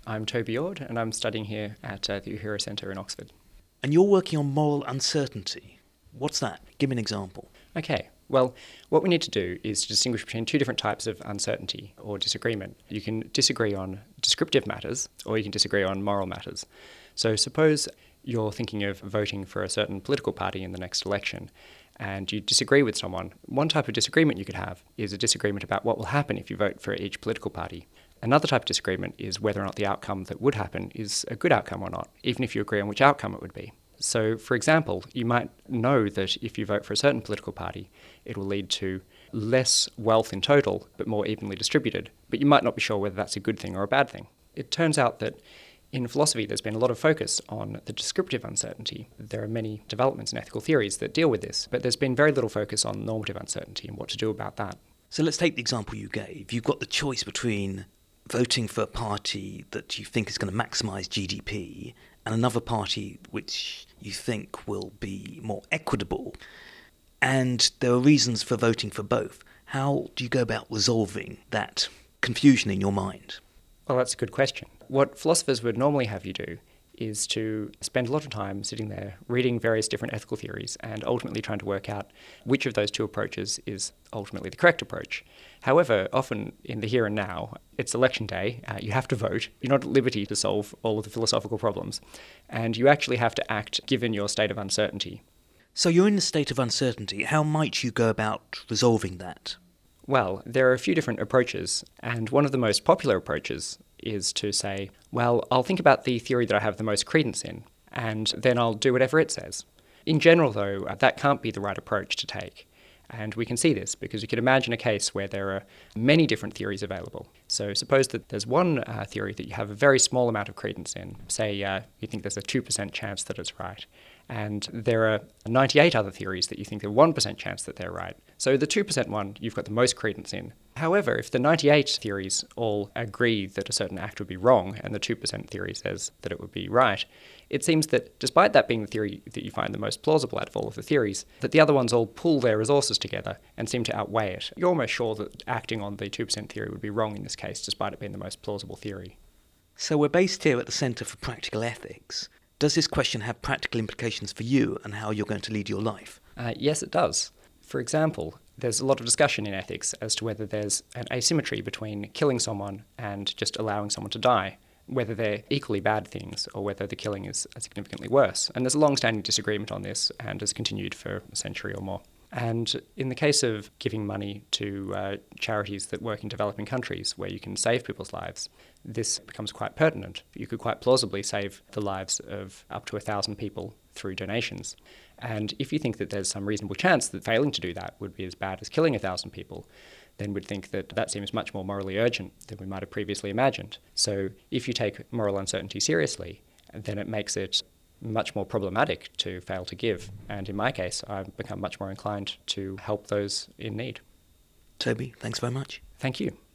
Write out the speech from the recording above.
I'm Toby Ord, and I'm studying here at the Uhura Centre in Oxford. And you're working on moral uncertainty. What's that? Give me an example. Okay, well, what we need to do is to distinguish between two different types of uncertainty or disagreement. You can disagree on descriptive matters, or you can disagree on moral matters. So suppose you're thinking of voting for a certain political party in the next election, and you disagree with someone. One type of disagreement you could have is a disagreement about what will happen if you vote for each political party. Another type of disagreement is whether or not the outcome that would happen is a good outcome or not, even if you agree on which outcome it would be. So, for example, you might know that if you vote for a certain political party, it will lead to less wealth in total, but more evenly distributed. But you might not be sure whether that's a good thing or a bad thing. It turns out that in philosophy, there's been a lot of focus on the descriptive uncertainty. There are many developments in ethical theories that deal with this, but there's been very little focus on normative uncertainty and what to do about that. So let's take the example you gave. You've got the choice between voting for a party that you think is going to maximise GDP and another party which you think will be more equitable. And there are reasons for voting for both. How do you go about resolving that confusion in your mind? Well, that's a good question. What philosophers would normally have you do is to spend a lot of time sitting there reading various different ethical theories and ultimately trying to work out which of those two approaches is ultimately the correct approach. However, often in the here and now, it's election day, you have to vote, you're not at liberty to solve all of the philosophical problems, and you actually have to act given your state of uncertainty. So you're in a state of uncertainty. How might you go about resolving that? Well, there are a few different approaches, and one of the most popular approaches is to say, well, I'll think about the theory that I have the most credence in, and then I'll do whatever it says. In general, though, that can't be the right approach to take. And we can see this because you could imagine a case where there are many different theories available. So suppose that there's one theory that you have a very small amount of credence in. Say you think there's a 2% chance that it's right. And there are 98 other theories that you think there's a 1% chance that they're right. So the 2% one you've got the most credence in. However, if the 98 theories all agree that a certain act would be wrong and the 2% theory says that it would be right, it seems that despite that being the theory that you find the most plausible out of all of the theories, that the other ones all pool their resources together and seem to outweigh it. You're almost sure that acting on the 2% theory would be wrong in this case, despite it being the most plausible theory. So we're based here at the Centre for Practical Ethics. Does this question have practical implications for you and how you're going to lead your life? Yes, it does. For example, there's a lot of discussion in ethics as to whether there's an asymmetry between killing someone and just allowing someone to die, whether they're equally bad things or whether the killing is significantly worse. And there's a long-standing disagreement on this and has continued for a century or more. And in the case of giving money to charities that work in developing countries where you can save people's lives, this becomes quite pertinent. You could quite plausibly save the lives of up to 1,000 people through donations. And if you think that there's some reasonable chance that failing to do that would be as bad as killing 1,000 people, then we'd think that that seems much more morally urgent than we might have previously imagined. So if you take moral uncertainty seriously, then it makes it much more problematic to fail to give. And in my case, I've become much more inclined to help those in need. Toby, thanks very much. Thank you.